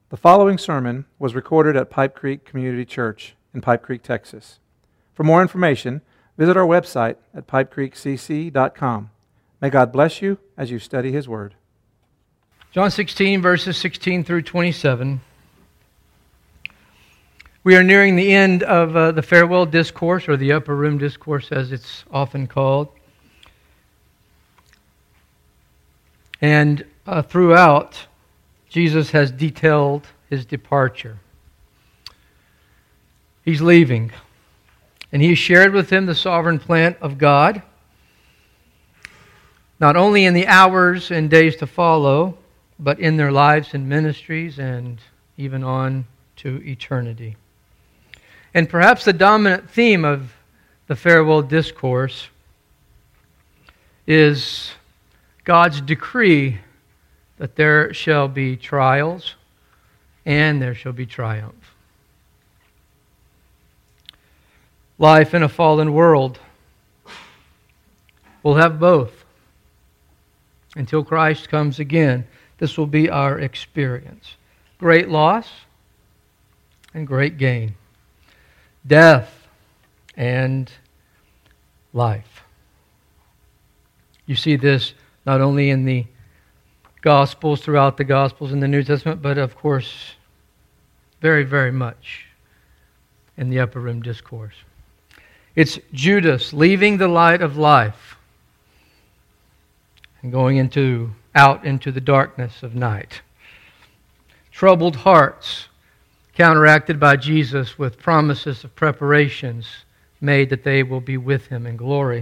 The following sermon was recorded at Pipe Creek Community Church in Pipe Creek, Texas. For more information, visit our website at pipecreekcc.com. May God bless you as you study His Word. John 16, verses 16 through 27. We are nearing the end of the farewell discourse, or the upper room discourse as it's often called. And throughout, Jesus has detailed His departure. He's leaving. And He shared with them the sovereign plan of God, not only in the hours and days to follow, but in their lives and ministries and even on to eternity. And perhaps the dominant theme of the farewell discourse is God's decree that there shall be trials and there shall be triumph. Life in a fallen world will have both. Until Christ comes again, this will be our experience. Great loss and great gain. Death and life. You see this not only in the Gospels, throughout the Gospels in the New Testament, but of course, very, very much in the upper room discourse. It's Judas leaving the light of life and going out into the darkness of night. Troubled hearts counteracted by Jesus with promises of preparations made that they will be with Him in glory.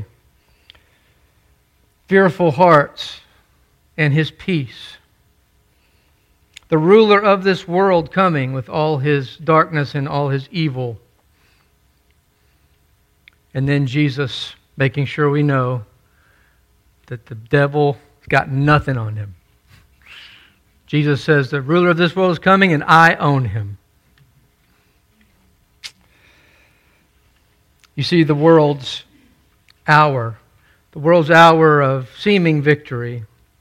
Fearful hearts and His peace. The ruler of this world coming with all his darkness and all his evil. And then Jesus making sure we know that the devil's got nothing on him. Jesus says, the ruler of this world is coming and I own him. You see, the world's hour of seeming victory,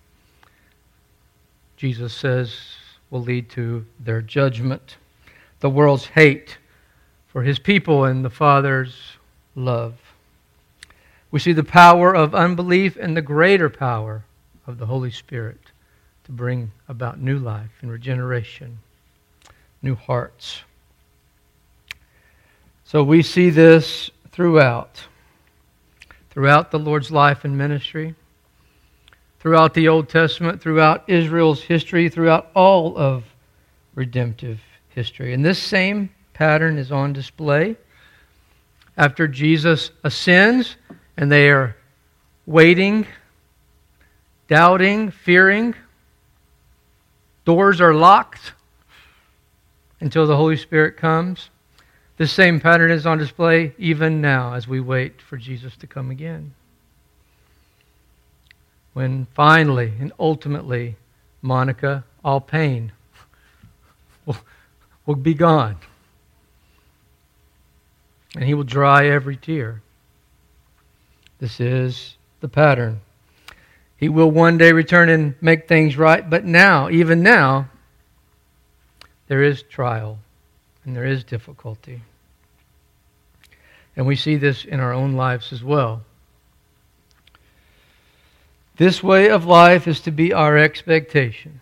Jesus says, will lead to their judgment. The world's hate for His people and the Father's love. We see the power of unbelief and the greater power of the Holy Spirit to bring about new life and regeneration, new hearts. So we see this throughout the Lord's life and ministry, throughout the Old Testament, throughout Israel's history, throughout all of redemptive history. And this same pattern is on display after Jesus ascends and they are waiting, doubting, fearing. Doors are locked until the Holy Spirit comes. This same pattern is on display even now as we wait for Jesus to come again. When finally and ultimately, Monica, all pain will be gone. And He will dry every tear. This is the pattern. He will one day return and make things right, but now, even now, there is trial and there is difficulty. And we see this in our own lives as well. This way of life is to be our expectation.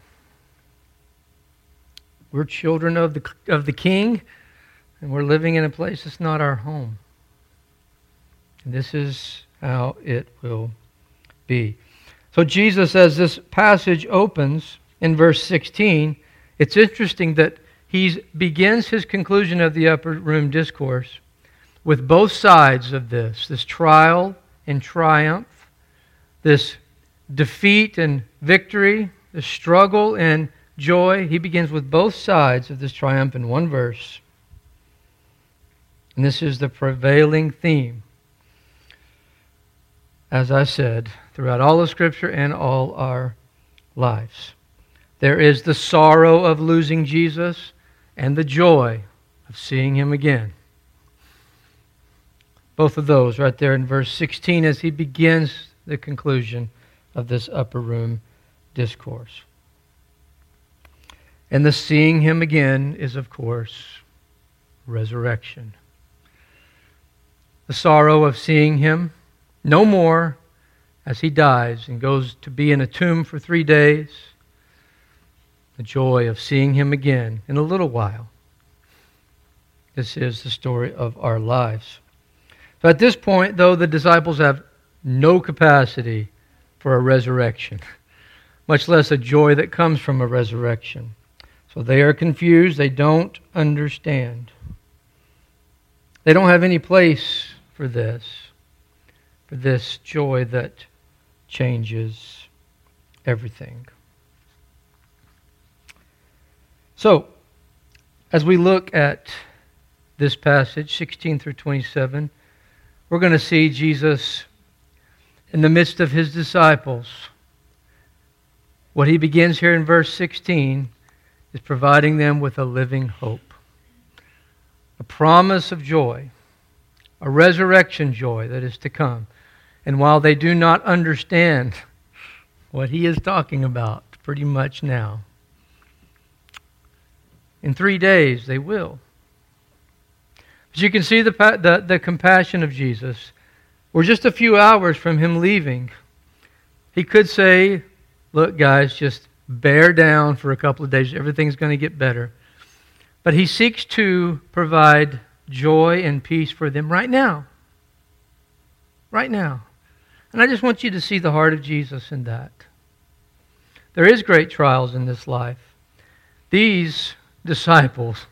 We're children of the King, and we're living in a place that's not our home. And this is how it will be. So Jesus, as this passage opens in verse 16, it's interesting that He begins His conclusion of the upper room discourse with both sides of this trial and triumph, this defeat and victory, the struggle and joy. He begins with both sides of this triumph in one verse. And this is the prevailing theme, as I said, throughout all of Scripture and all our lives. There is the sorrow of losing Jesus and the joy of seeing Him again. Both of those right there in verse 16 as He begins the conclusion of this upper room discourse. And the seeing him again is, of course, resurrection. The sorrow of seeing him no more as he dies and goes to be in a tomb for 3 days. The joy of seeing him again in a little while. This is the story of our lives. So at this point, though, the disciples have no capacity for a resurrection, much less a joy that comes from a resurrection. So they are confused. They don't understand. They don't have any place for this joy that changes everything. So, as we look at this passage, 16 through 27, we're going to see Jesus in the midst of his disciples. What he begins here in verse 16 is providing them with a living hope, a promise of joy, a resurrection joy that is to come. And while they do not understand what he is talking about pretty much now, in 3 days they will. As you can see the compassion of Jesus. We're just a few hours from him leaving. He could say, look guys, just bear down for a couple of days. Everything's going to get better. But he seeks to provide joy and peace for them right now. Right now. And I just want you to see the heart of Jesus in that. There is great trials in this life. These disciples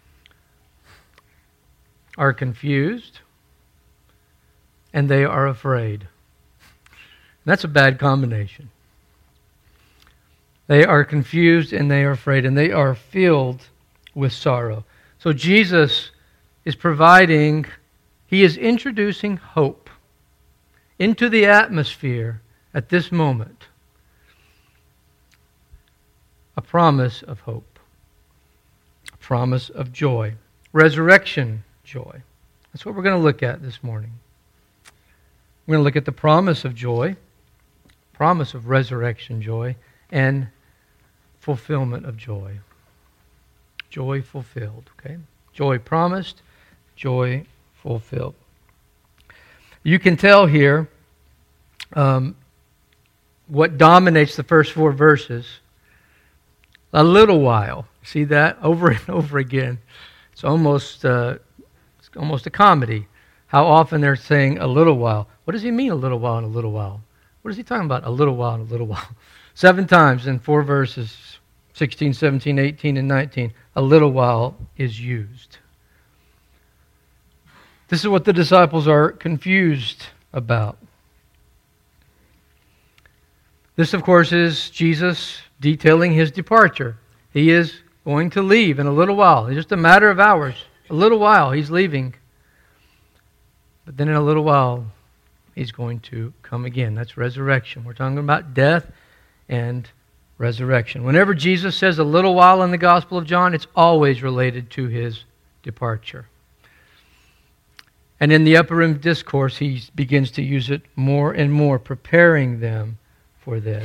are confused and they are afraid. That's a bad combination. They are confused and they are afraid and they are filled with sorrow. So Jesus is providing, he is introducing hope into the atmosphere at this moment. A promise of hope. A promise of joy. Resurrection joy. That's what we're going to look at this morning. We're going to look at the promise of joy, promise of resurrection joy, and fulfillment of joy. Joy fulfilled, okay? Joy promised, joy fulfilled. You can tell here what dominates the first 4 verses. A little while. See that? Over and over again. It's almost a comedy. How often they're saying a little while. What does he mean a little while and a little while? What is he talking about? A little while and a little while. 7 times in 4 verses, 16, 17, 18, and 19, a little while is used. This is what the disciples are confused about. This, of course, is Jesus detailing his departure. He is going to leave in a little while. It's just a matter of hours. A little while, he's leaving. But then in a little while, he's going to come again. That's resurrection. We're talking about death and resurrection. Whenever Jesus says a little while in the Gospel of John, it's always related to his departure. And in the Upper Room Discourse, he begins to use it more and more, preparing them for this.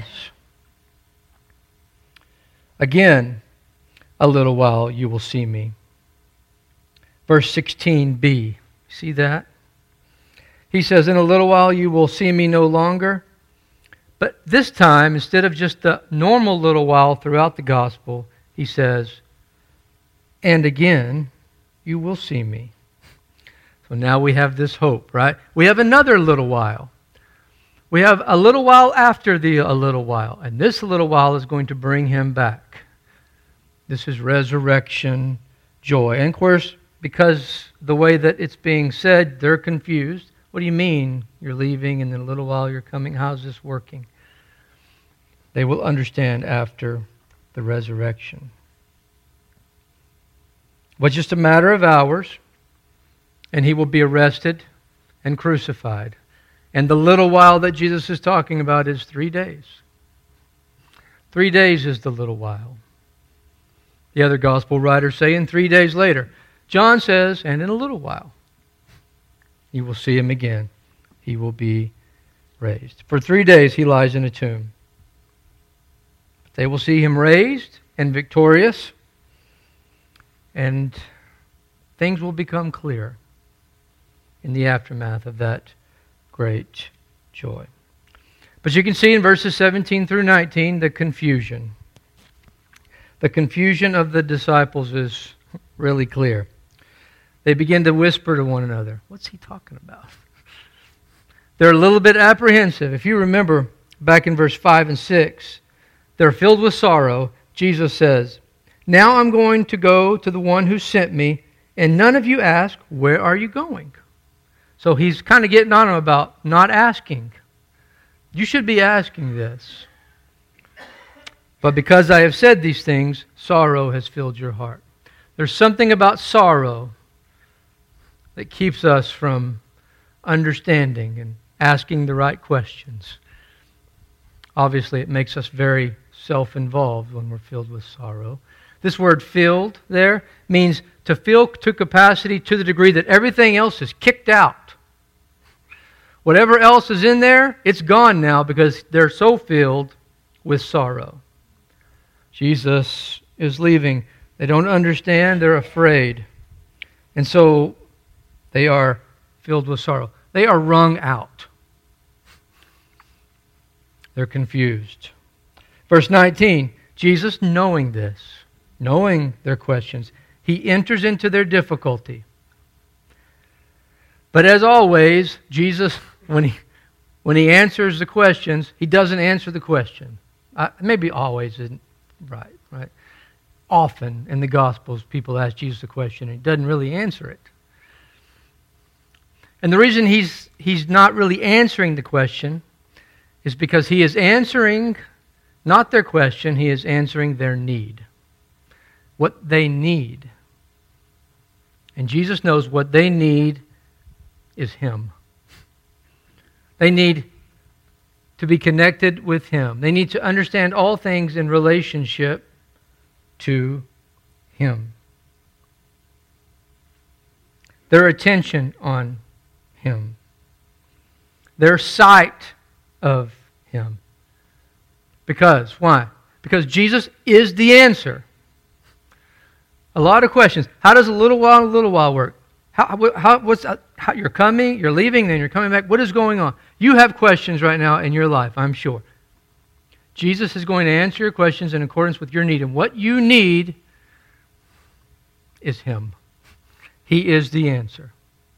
Again, a little while you will see me. Verse 16b. See that? He says, in a little while you will see me no longer. But this time, instead of just the normal little while throughout the gospel, he says, and again you will see me. So now we have this hope, right? We have another little while. We have a little while after a little while. And this little while is going to bring him back. This is resurrection joy. And of course, because the way that it's being said, they're confused. What do you mean you're leaving and in a little while you're coming? How's this working? They will understand after the resurrection. But just a matter of hours, and he will be arrested and crucified. And the little while that Jesus is talking about is 3 days. 3 days is the little while. The other gospel writers say, and 3 days later. John says, and in a little while, you will see him again. He will be raised. For 3 days he lies in a tomb. But they will see him raised, and victorious, and things will become clear in the aftermath of that great joy. But you can see in verses 17 through 19 the confusion. The confusion of the disciples is really clear. They begin to whisper to one another, "What's he talking about?" They're a little bit apprehensive. If you remember back in verse 5 and 6, they're filled with sorrow. Jesus says, "Now I'm going to go to the one who sent me, and none of you ask, 'Where are you going?'" So he's kind of getting on them about not asking. You should be asking this. "But because I have said these things, sorrow has filled your heart." There's something about sorrow that keeps us from understanding and asking the right questions. Obviously, it makes us very self-involved when we're filled with sorrow. This word "filled" there means to fill to capacity to the degree that everything else is kicked out. Whatever else is in there, it's gone now because they're so filled with sorrow. Jesus is leaving. They don't understand. They're afraid. And so they are filled with sorrow. They are wrung out. They're confused. Verse 19, Jesus, knowing this, knowing their questions, he enters into their difficulty. But as always, Jesus, when he answers the questions, he doesn't answer the question. Maybe always isn't right? Often in the Gospels, people ask Jesus a question and he doesn't really answer it. And the reason he's not really answering the question is because he is answering not their question, he is answering their need. What they need. And Jesus knows what they need is Him. They need to be connected with Him. They need to understand all things in relationship to Him. Their attention on Him. Their sight of Him. Because, why? Because Jesus is the answer. A lot of questions. How does a little while work? How you're coming, you're leaving, then you're coming back. What is going on? You have questions right now in your life, I'm sure. Jesus is going to answer your questions in accordance with your need. And what you need is Him. He is the answer.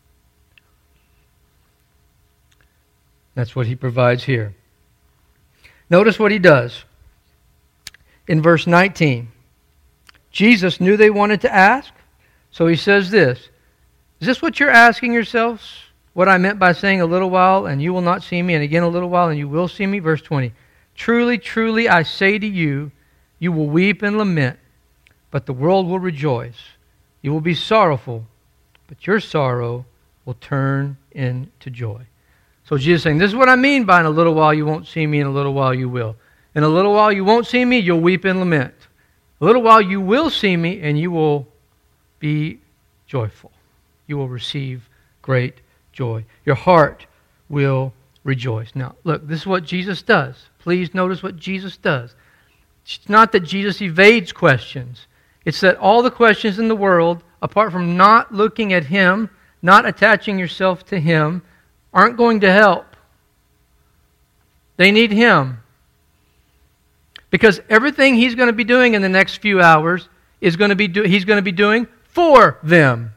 That's what He provides here. Notice what He does. In verse 19, Jesus knew they wanted to ask, so He says this. Is this what you're asking yourselves? What I meant by saying a little while and you will not see me, and again a little while and you will see me? Verse 20. Truly, truly, I say to you, you will weep and lament, but the world will rejoice. You will be sorrowful, but your sorrow will turn into joy. So Jesus is saying, this is what I mean by in a little while you won't see me, in a little while you will. In a little while you won't see me, you'll weep and lament. A little while you will see me, and you will be joyful. You will receive great joy. Your heart will rejoice. Now, look, this is what Jesus does. Please notice what Jesus does. It's not that Jesus evades questions. It's that all the questions in the world, apart from not looking at Him, not attaching yourself to Him, aren't going to help. They need Him. Because everything He's going to be doing in the next few hours is going to be He's going to be doing for them.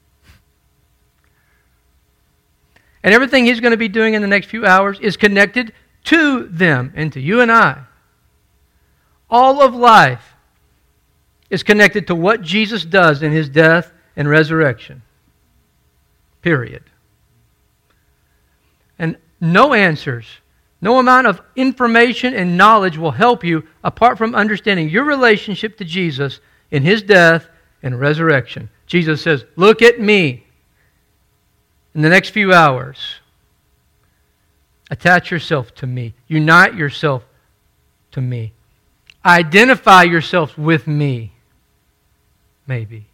And everything He's going to be doing in the next few hours is connected to them and to you and I. All of life is connected to what Jesus does in His death and resurrection. Period. And no answers, no amount of information and knowledge will help you apart from understanding your relationship to Jesus in His death and resurrection. Jesus says, look at me. In the next few hours, attach yourself to me. Unite yourself to me. Identify yourself with me. Maybe.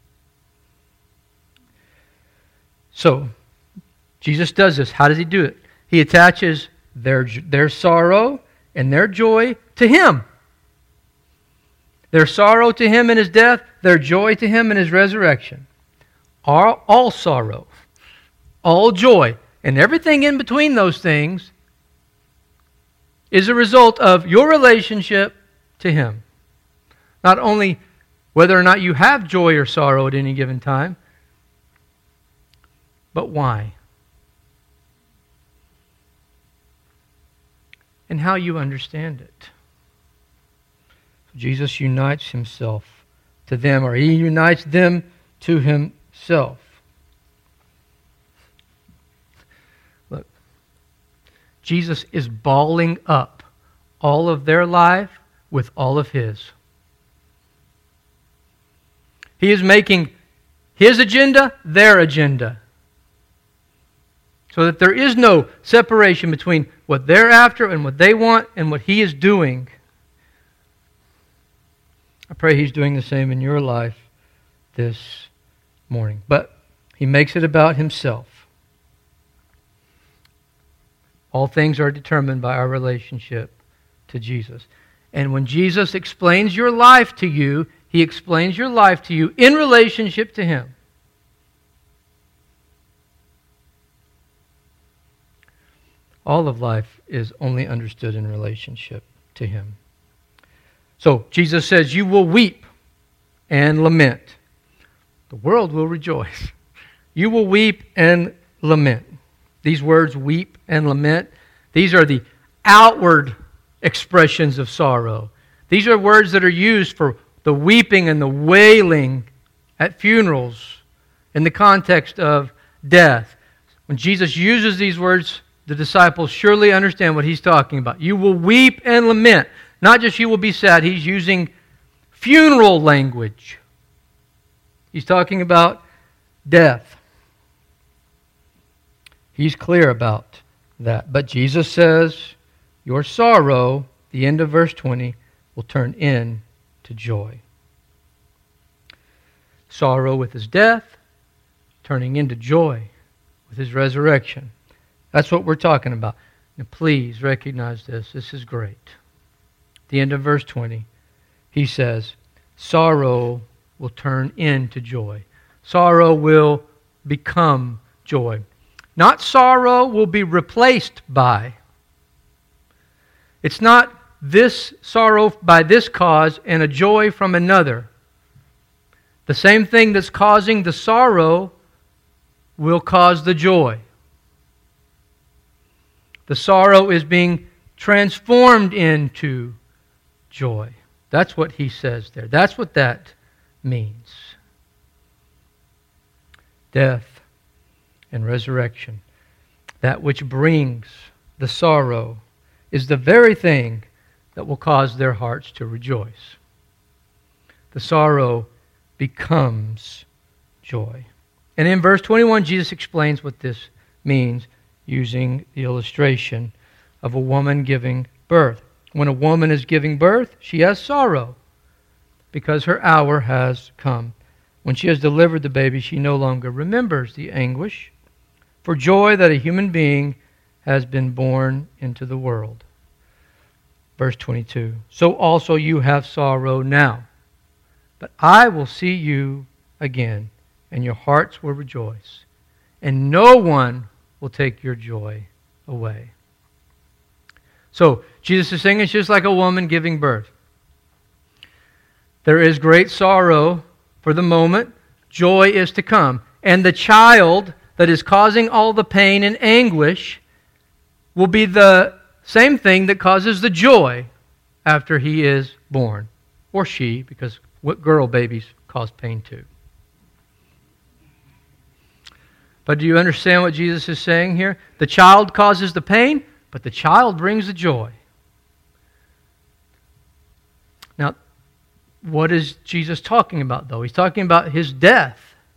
So, Jesus does this. How does He do it? He attaches their sorrow and their joy to Him. Their sorrow to him in his death, their joy to him in his resurrection. All sorrow, all joy, and everything in between those things is a result of your relationship to him. Not only whether or not you have joy or sorrow at any given time, but why? And how you understand it. Jesus unites himself to them, or he unites them to himself. Look, Jesus is balling up all of their life with all of his. He is making his agenda their agenda. So that there is no separation between what they're after and what they want and what he is doing. I pray he's doing the same in your life this morning. But he makes it about himself. All things are determined by our relationship to Jesus. And when Jesus explains your life to you, he explains your life to you in relationship to him. All of life is only understood in relationship to him. So Jesus says, you will weep and lament. The world will rejoice. You will weep and lament. These words, weep and lament, these are the outward expressions of sorrow. These are words that are used for the weeping and the wailing at funerals in the context of death. When Jesus uses these words, the disciples surely understand what he's talking about. You will weep and lament. Not just you will be sad. He's using funeral language. He's talking about death. He's clear about that. But Jesus says, your sorrow, the end of verse 20, will turn into joy. Sorrow with his death, turning into joy with his resurrection. That's what we're talking about. Now please recognize this. This is great. At the end of verse 20, he says, sorrow will turn into joy. Sorrow will become joy. Not sorrow will be replaced by. It's not this sorrow by this cause and a joy from another. The same thing that's causing the sorrow will cause the joy. The sorrow is being transformed into joy. That's what he says there. That's what that means. Death and resurrection. That which brings the sorrow is the very thing that will cause their hearts to rejoice. The sorrow becomes joy. And in verse 21, Jesus explains what this means using the illustration of a woman giving birth. When a woman is giving birth, she has sorrow because her hour has come. When she has delivered the baby, she no longer remembers the anguish for joy that a human being has been born into the world. Verse 22, so also you have sorrow now, but I will see you again, and your hearts will rejoice, and no one will take your joy away. So, Jesus is saying it's just like a woman giving birth. There is great sorrow for the moment. Joy is to come. And the child that is causing all the pain and anguish will be the same thing that causes the joy after he is born. Or she, because what girl babies cause pain too. But do you understand what Jesus is saying here? The child causes the pain, but the child brings the joy. Now, what is Jesus talking about, though? He's talking about his death.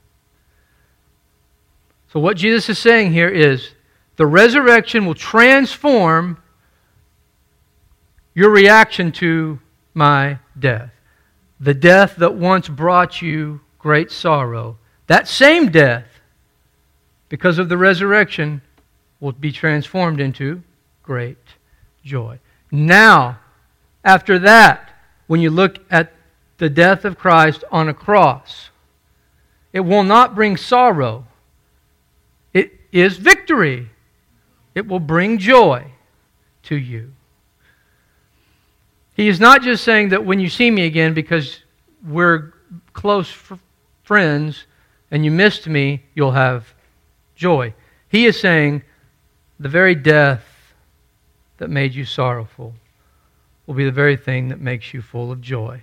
So what Jesus is saying here is the resurrection will transform your reaction to my death. The death that once brought you great sorrow. That same death, because of the resurrection, will be transformed into great joy. Now, after that, when you look at the death of Christ on a cross. It will not bring sorrow. It is victory. It will bring joy to you. He is not just saying that when you see me again, because we're close friends and you missed me, you'll have joy. He is saying the very death that made you sorrowful will be the very thing that makes you full of joy.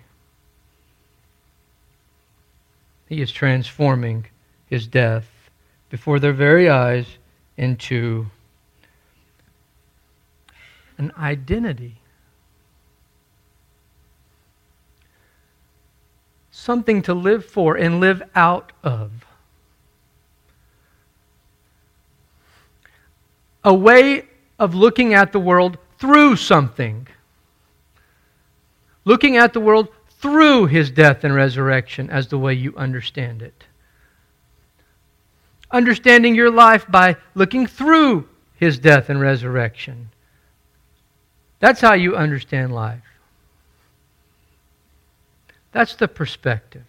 He is transforming his death before their very eyes into an identity. Something to live for and live out of. A way of looking at the world through something. Looking at the world through his death and resurrection as the way you understand it. Understanding your life by looking through his death and resurrection. That's how you understand life. That's the perspective.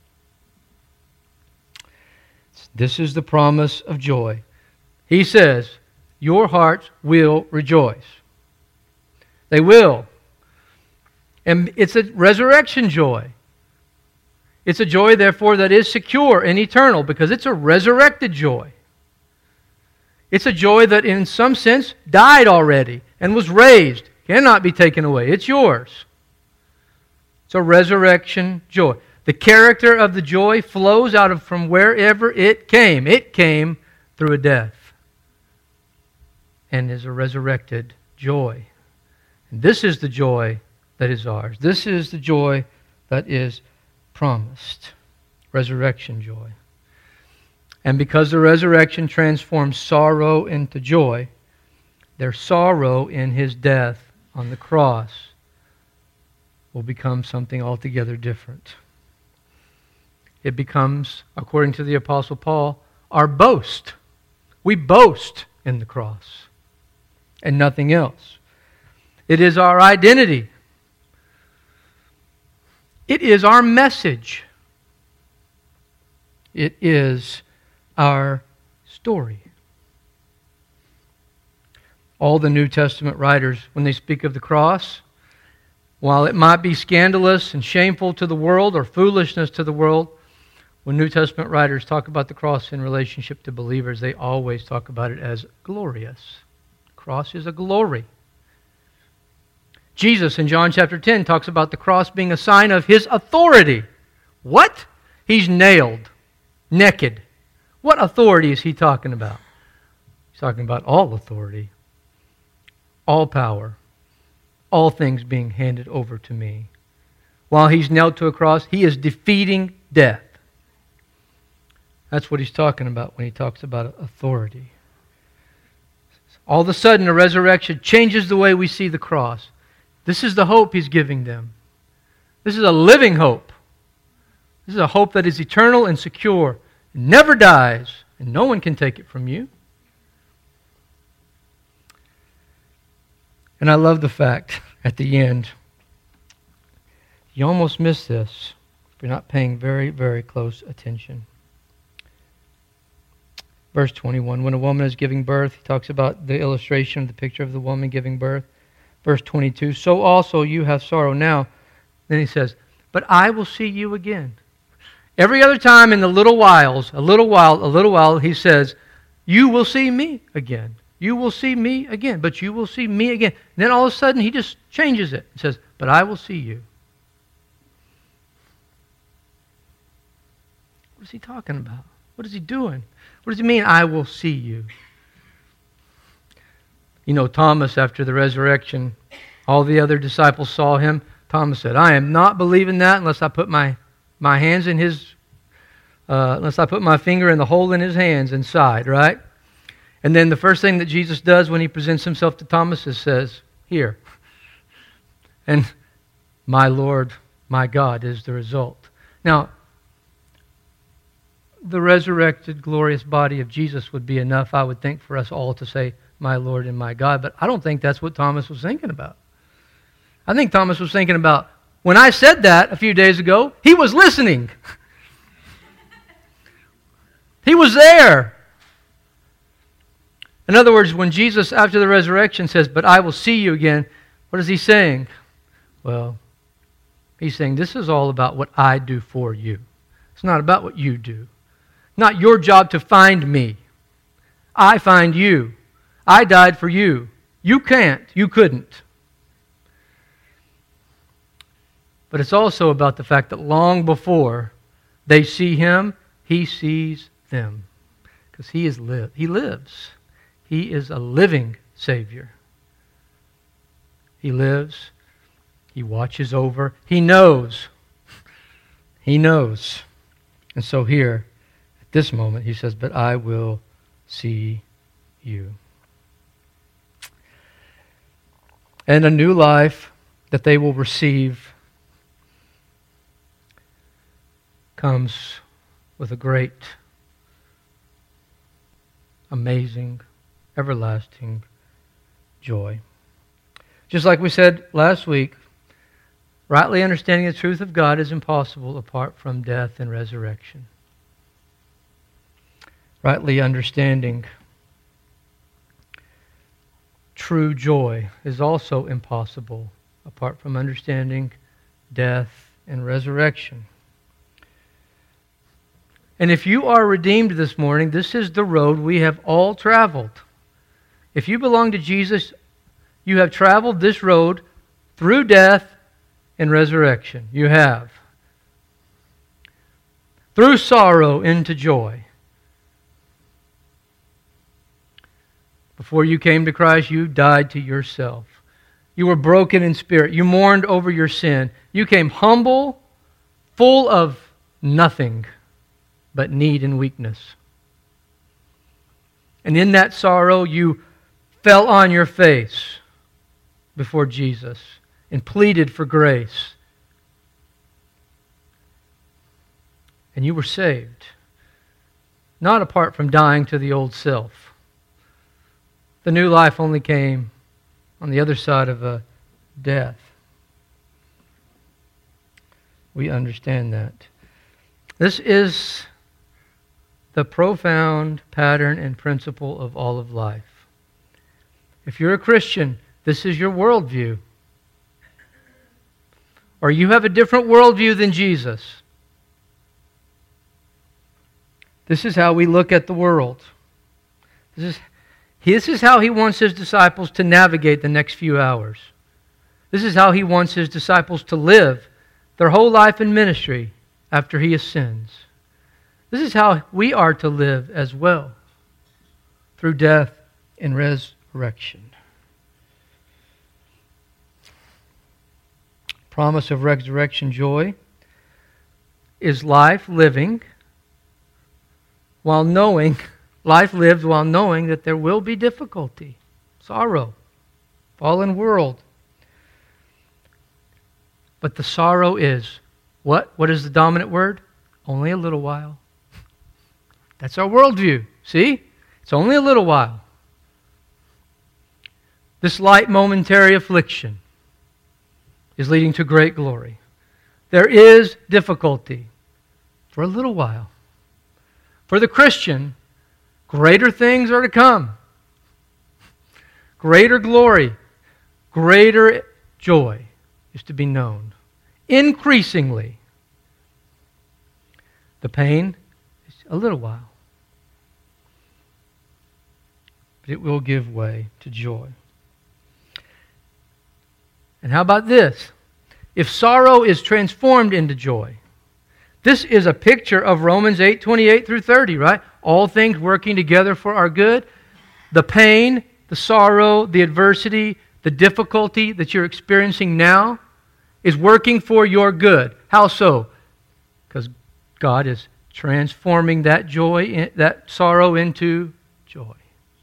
This is the promise of joy. He says, your hearts will rejoice. They will. And it's a resurrection joy. It's a joy, therefore, that is secure and eternal because it's a resurrected joy. It's a joy that in some sense died already and was raised. Cannot be taken away. It's yours. It's a resurrection joy. The character of the joy flows out of from wherever it came. It came through a death and is a resurrected joy. And this is the joy that is ours. This is the joy that is promised. Resurrection joy. And because the resurrection transforms sorrow into joy, their sorrow in his death on the cross will become something altogether different. It becomes, according to the Apostle Paul, our boast. We boast in the cross and nothing else. It is our identity. It is our message. It is our story. All the New Testament writers, when they speak of the cross, while it might be scandalous and shameful to the world or foolishness to the world, when New Testament writers talk about the cross in relationship to believers, they always talk about it as glorious. The cross is a glory. Jesus in John chapter 10 talks about the cross being a sign of his authority. What? He's nailed, naked. What authority is he talking about? He's talking about all authority, all power, all things being handed over to me. While he's nailed to a cross, he is defeating death. That's what he's talking about when he talks about authority. All of a sudden, a resurrection changes the way we see the cross. This is the hope he's giving them. This is a living hope. This is a hope that is eternal and secure, never dies, and no one can take it from you. And I love the fact at the end, you almost miss this if you're not paying very, very close attention. Verse 21, when a woman is giving birth, he talks about the illustration of the picture of the woman giving birth. Verse 22, so also you have sorrow now. Then he says, but I will see you again. Every other time in the little while, he says, you will see me again. You will see me again, but you will see me again. And then all of a sudden, he just changes it and says, but I will see you. What is he talking about? What is he doing? What does he mean, I will see you? You know, Thomas, after the resurrection, all the other disciples saw him. Thomas said, I am not believing that unless I put my hands in his, unless I put my finger in the hole in his hands inside, right? And then the first thing that Jesus does when he presents himself to Thomas is says, here. And my Lord, my God is the result. Now, the resurrected, glorious body of Jesus would be enough, I would think, for us all to say, my Lord and my God. But I don't think that's what Thomas was thinking about. I think Thomas was thinking about When I said that a few days ago, he was listening. He was there. In other words, when Jesus, after the resurrection, says, "But I will see you again," what is he saying? Well, he's saying, this is all about what I do for you. It's not about what you do. Not your job to find me. I find you. I died for you. You can't. You couldn't. But it's also about the fact that long before they see him, he sees them. Because he lives. He is a living Savior. He lives. He watches over. He knows. He knows. And so here, at this moment, he says, "But I will see you." And a new life that they will receive comes with a great, amazing, everlasting joy. Just like we said last week, rightly understanding the truth of God is impossible apart from death and resurrection. Rightly understanding true joy is also impossible apart from understanding death and resurrection. And if you are redeemed this morning, this is the road we have all traveled. If you belong to Jesus, you have traveled this road through death and resurrection. You have. Through sorrow into joy. Before you came to Christ, you died to yourself. You were broken in spirit. You mourned over your sin. You came humble, full of nothing but need and weakness. And in that sorrow, you fell on your face before Jesus and pleaded for grace. And you were saved. Not apart from dying to the old self. The new life only came on the other side of a death. We understand that. This is the profound pattern and principle of all of life. If you're a Christian, this is your worldview. Or you have a different worldview than Jesus. This is how we look at the world. This is how he wants his disciples to navigate the next few hours. This is how he wants his disciples to live their whole life in ministry after he ascends. This is how we are to live as well, through death and resurrection. Promise of resurrection joy is life living while knowing, life lived while knowing that there will be difficulty, sorrow, fallen world. But the sorrow is, what? What is the dominant word? Only a little while. That's our worldview. See? It's only a little while. This light momentary affliction is leading to great glory. There is difficulty for a little while. For the Christian, greater things are to come. Greater glory, greater joy is to be known. Increasingly. The pain is a little while. But it will give way to joy. And how about this? If sorrow is transformed into joy, this is a picture of Romans 8:28 through 30, right? All things working together for our good. The pain, the sorrow, the adversity, the difficulty that you're experiencing now is working for your good. How so? Because God is transforming that joy, that sorrow into joy.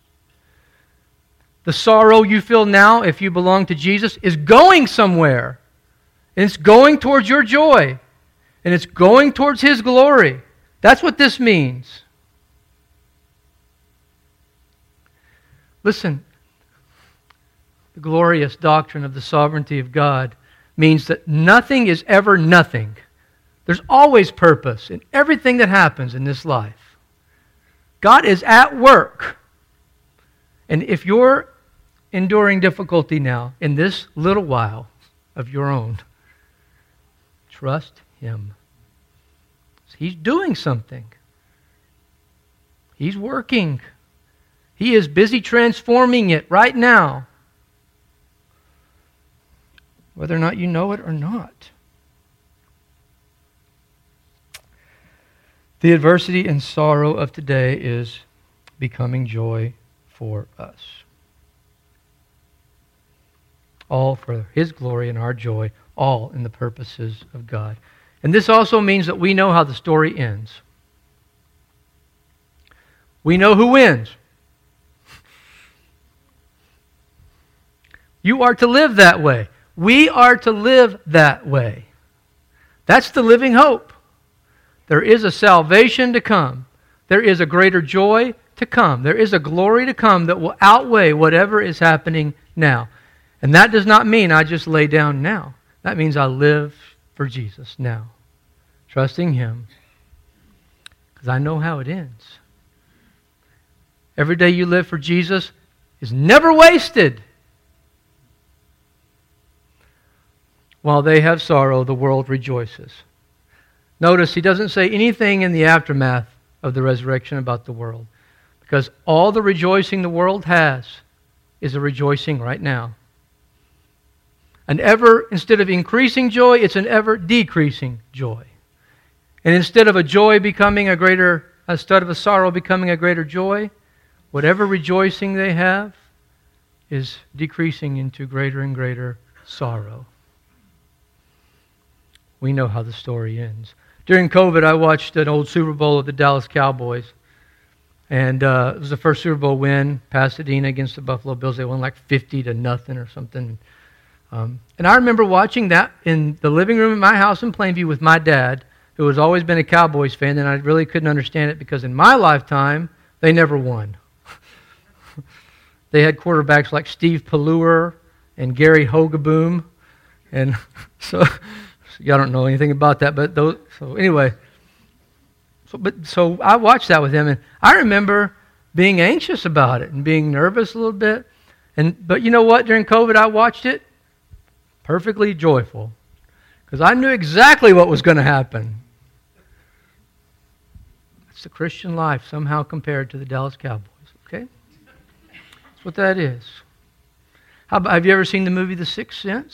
The sorrow you feel now, if you belong to Jesus, is going somewhere. And it's going towards your joy. And it's going towards His glory. That's what this means. Listen, the glorious doctrine of the sovereignty of God means that nothing is ever nothing. There's always purpose in everything that happens in this life. God is at work. And if you're enduring difficulty now, in this little while of your own, trust Him. He's doing something. He's working. He is busy transforming it right now. Whether or not you know it or not. The adversity and sorrow of today is becoming joy for us. All for His glory and our joy, all in the purposes of God. And this also means that we know how the story ends. We know who wins. You are to live that way. We are to live that way. That's the living hope. There is a salvation to come. There is a greater joy to come. There is a glory to come that will outweigh whatever is happening now. And that does not mean I just lay down now. That means I live for Jesus now, trusting Him, because I know how it ends. Every day you live for Jesus is never wasted. While they have sorrow, the world rejoices. Notice He doesn't say anything in the aftermath of the resurrection about the world, because all the rejoicing the world has is a rejoicing right now. Instead of increasing joy, it's an ever decreasing joy. And instead of a joy becoming instead of a sorrow becoming a greater joy, whatever rejoicing they have is decreasing into greater and greater sorrow. We know how the story ends. During COVID, I watched an old Super Bowl of the Dallas Cowboys. And it was the first Super Bowl win, Pasadena against the Buffalo Bills. They won like 50-0 or something. And I remember watching that in the living room in my house in Plainview with my dad, who has always been a Cowboys fan, and I really couldn't understand it because in my lifetime, they never won. They had quarterbacks like Steve Pelleur and Gary Hogeboom. And so y'all don't know anything about that, but those. So anyway, so I watched that with him, and I remember being anxious about it and being nervous a little bit. But you know what? During COVID, I watched it perfectly joyful because I knew exactly what was going to happen. It's the Christian life somehow compared to the Dallas Cowboys. Okay, that's what that is. Have you ever seen the movie The Sixth Sense?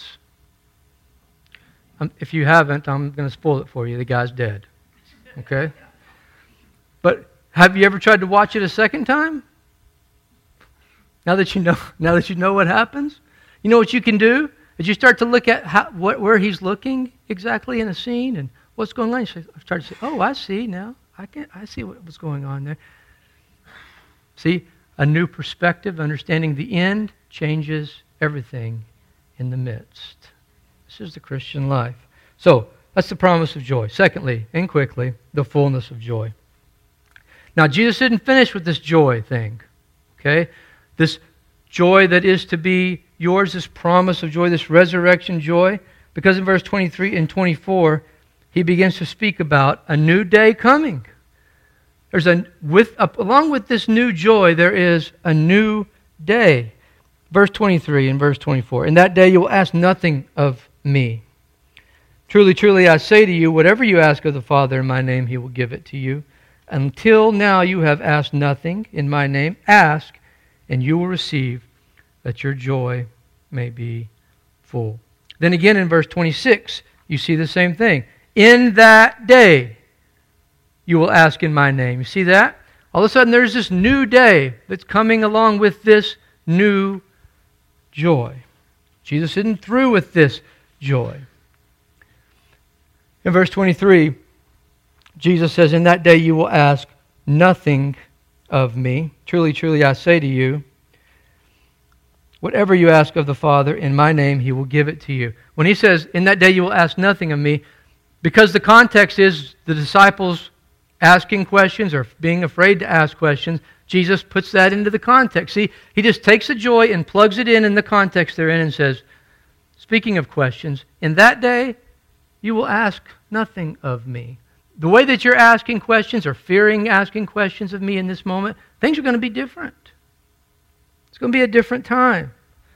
If you haven't, I'm going to spoil it for you. The guy's dead. Okay? But have you ever tried to watch it a second time? Now that you know what happens? You know what you can do? As you start to look at where he's looking exactly in a scene and what's going on, you start to say, oh, I see now. I see what was going on there. See, a new perspective, understanding the end changes everything in the midst. This is the Christian life. So, that's the promise of joy. Secondly, and quickly, the fullness of joy. Now, Jesus didn't finish with this joy thing. Okay? This joy that is to be yours, this promise of joy, this resurrection joy, because in verse 23 and 24, he begins to speak about a new day coming. Along with this new joy, there is a new day. Verse 23 and verse 24. In that day you will ask nothing of me. Truly, truly, I say to you, whatever you ask of the Father in my name, He will give it to you. Until now you have asked nothing in my name. Ask, and you will receive, that your joy may be full. Then again in verse 26, you see the same thing. In that day you will ask in my name. You see that? All of a sudden there's this new day that's coming along with this new joy. Jesus isn't through with this joy. In verse 23, Jesus says, in that day you will ask nothing of me. Truly, truly, I say to you, whatever you ask of the Father in my name, He will give it to you. When He says, in that day you will ask nothing of me, because the context is the disciples asking questions or being afraid to ask questions, Jesus puts that into the context. See, He just takes the joy and plugs it in the context they're in and says, speaking of questions, in that day you will ask nothing of me. The way that you're asking questions or fearing asking questions of me in this moment, things are going to be different. It's going to be a different time.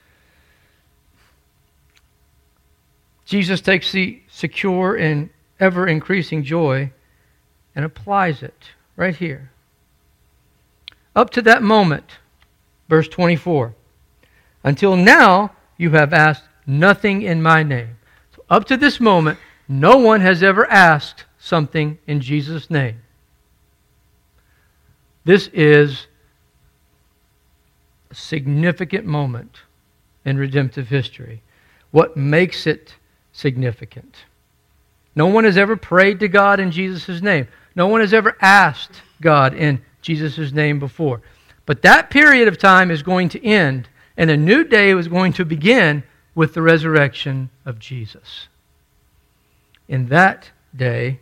Jesus takes the secure and ever-increasing joy and applies it right here. Up to that moment, verse 24, until now you have asked nothing in my name. So up to this moment, no one has ever asked something in Jesus' name. This is a significant moment in redemptive history. What makes it significant? No one has ever prayed to God in Jesus' name. No one has ever asked God in Jesus' name before. But that period of time is going to end, and a new day is going to begin with the resurrection of Jesus. In that day,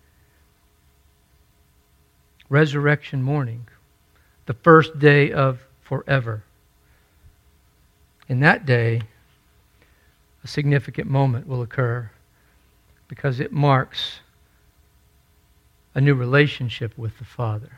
resurrection morning, the first day of forever. In that day, a significant moment will occur because it marks a new relationship with the Father.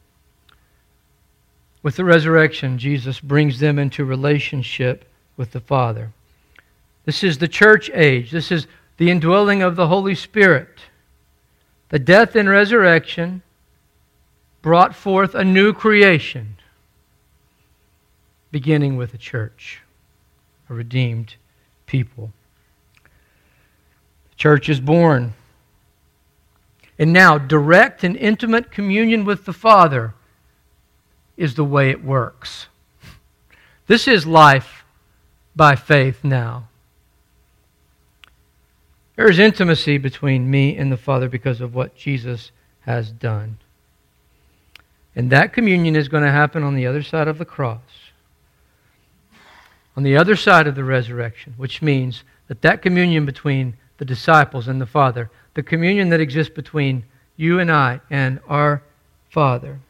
With the resurrection, Jesus brings them into relationship with the Father. This is the church age. This is the indwelling of the Holy Spirit. The death and resurrection brought forth a new creation, beginning with a church, a redeemed people. The church is born. And now, direct and intimate communion with the Father is the way it works. This is life by faith now. There is intimacy between me and the Father because of what Jesus has done. And that communion is going to happen on the other side of the cross, on the other side of the resurrection, which means that communion between the disciples and the Father, the communion that exists between you and I and our Father,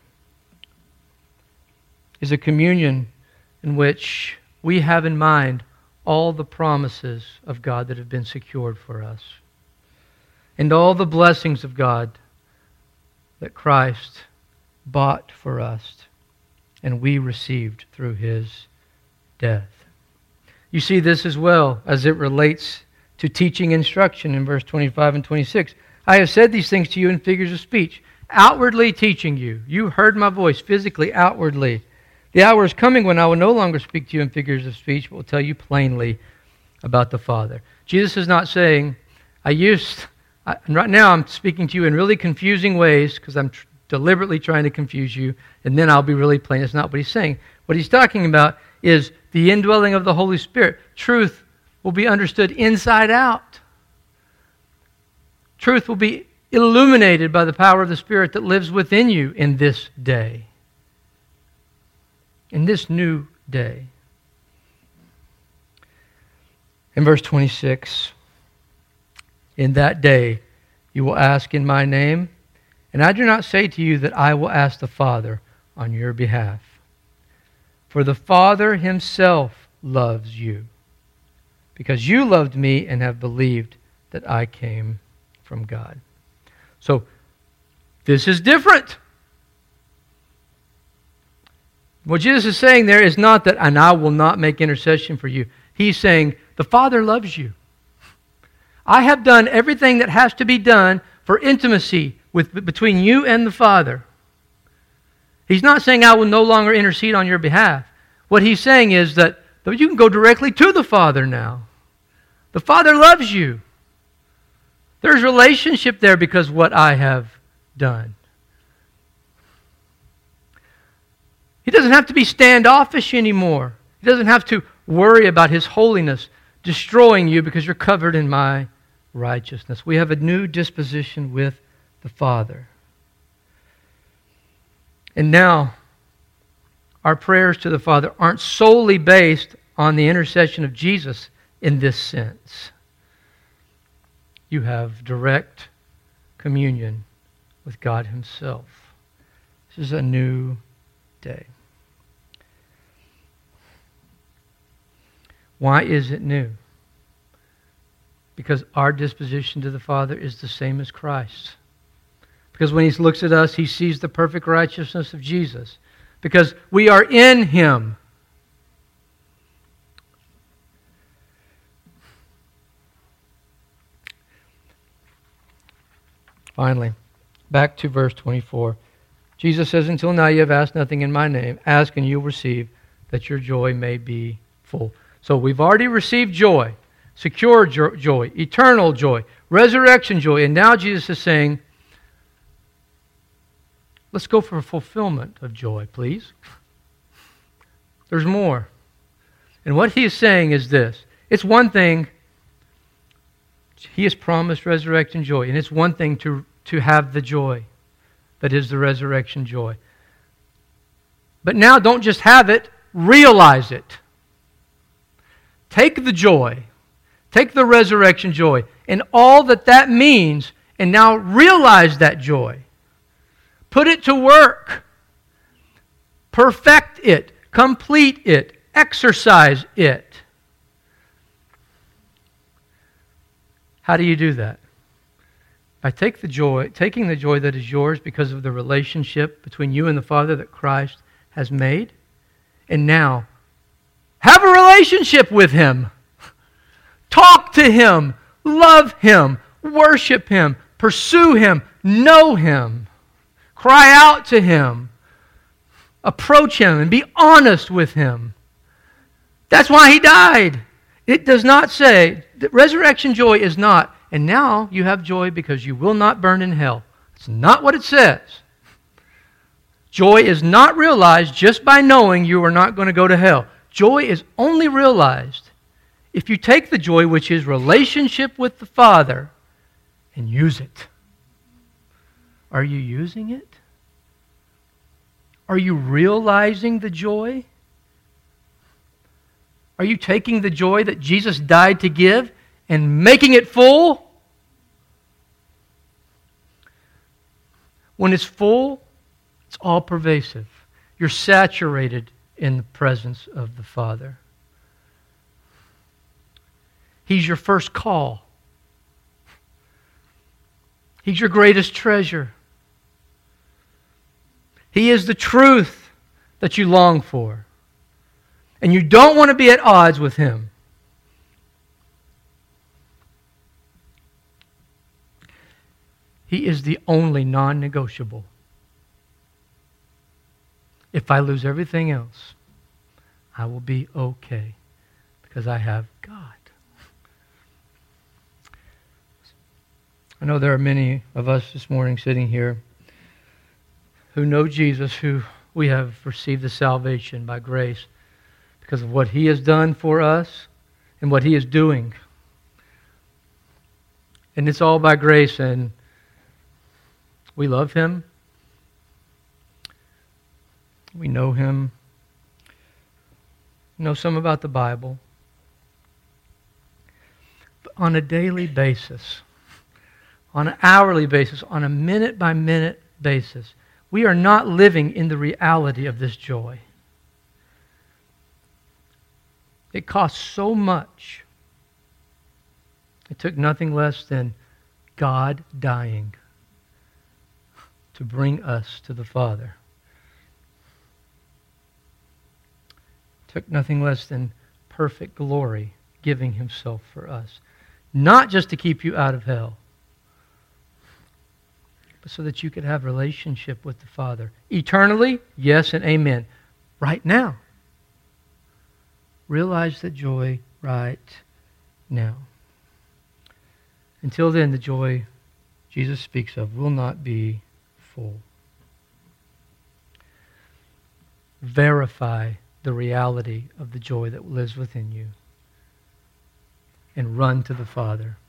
is a communion in which we have in mind all the promises of God that have been secured for us, and all the blessings of God that Christ bought for us and we received through His death. You see this as well as it relates to teaching instruction in verse 25 and 26. I have said these things to you in figures of speech, outwardly teaching you. You heard my voice physically, outwardly. The hour is coming when I will no longer speak to you in figures of speech, but will tell you plainly about the Father. Jesus is not saying, right now I'm speaking to you in really confusing ways because I'm deliberately trying to confuse you, and then I'll be really plain. It's not what He's saying. What He's talking about is the indwelling of the Holy Spirit. Truth will be understood inside out. Truth will be illuminated by the power of the Spirit that lives within you in this day. In this new day. In verse 26, in that day you will ask in my name, and I do not say to you that I will ask the Father on your behalf. For the Father Himself loves you, because you loved me and have believed that I came from God. So, this is different. What Jesus is saying there is not that, and I will not make intercession for you. He's saying, the Father loves you. I have done everything that has to be done for intimacy between you and the Father. He's not saying I will no longer intercede on your behalf. What He's saying is that you can go directly to the Father now. The Father loves you. There's relationship there because of what I have done. He doesn't have to be standoffish anymore. He doesn't have to worry about His holiness destroying you because you're covered in my righteousness. We have a new disposition with the Father. And now, our prayers to the Father aren't solely based on the intercession of Jesus in this sense. You have direct communion with God Himself. This is a new day. Why is it new? Because our disposition to the Father is the same as Christ's. Because when He looks at us, He sees the perfect righteousness of Jesus. Because we are in Him. Finally, back to verse 24. Jesus says, until now you have asked nothing in my name. Ask and you'll receive, that your joy may be full. So we've already received joy, secure joy, eternal joy, resurrection joy. And now Jesus is saying, let's go for fulfillment of joy, please. There's more. And what He is saying is this. It's one thing, He has promised resurrection joy. And it's one thing to have the joy that is the resurrection joy. But now don't just have it, realize it. Take the joy, take the resurrection joy, and all that that means, and now realize that joy. Put it to work. Perfect it, complete it, exercise it. How do you do that? By taking the joy that is yours because of the relationship between you and the Father that Christ has made, and now have a relationship with Him. Talk to Him, love Him, worship Him, pursue Him, know Him, cry out to Him, approach Him, and be honest with Him. That's why He died. It does not say, that resurrection joy is not, and now you have joy because you will not burn in hell. That's not what it says. Joy is not realized just by knowing you are not going to go to hell. Joy is only realized if you take the joy, which is relationship with the Father, and use it. Are you using it? Are you realizing the joy? Are you taking the joy that Jesus died to give and making it full? When it's full, it's all pervasive. You're saturated in the presence of the Father. He's your first call. He's your greatest treasure. He is the truth that you long for. And you don't want to be at odds with Him. He is the only non-negotiable. If I lose everything else, I will be okay because I have God. I know there are many of us this morning sitting here who know Jesus, who we have received the salvation by grace because of what He has done for us and what He is doing. And it's all by grace, and we love Him. We know Him. We know some about the Bible. But on a daily basis, on an hourly basis, on a minute-by-minute basis, we are not living in the reality of this joy. It costs so much. It took nothing less than God dying to bring us to the Father. It took nothing less than perfect glory giving Himself for us. Not just to keep you out of hell, but so that you could have relationship with the Father. Eternally, yes and amen. Right now. Realize the joy right now. Until then, the joy Jesus speaks of will not be full. Verify the reality of the joy that lives within you and run to the Father.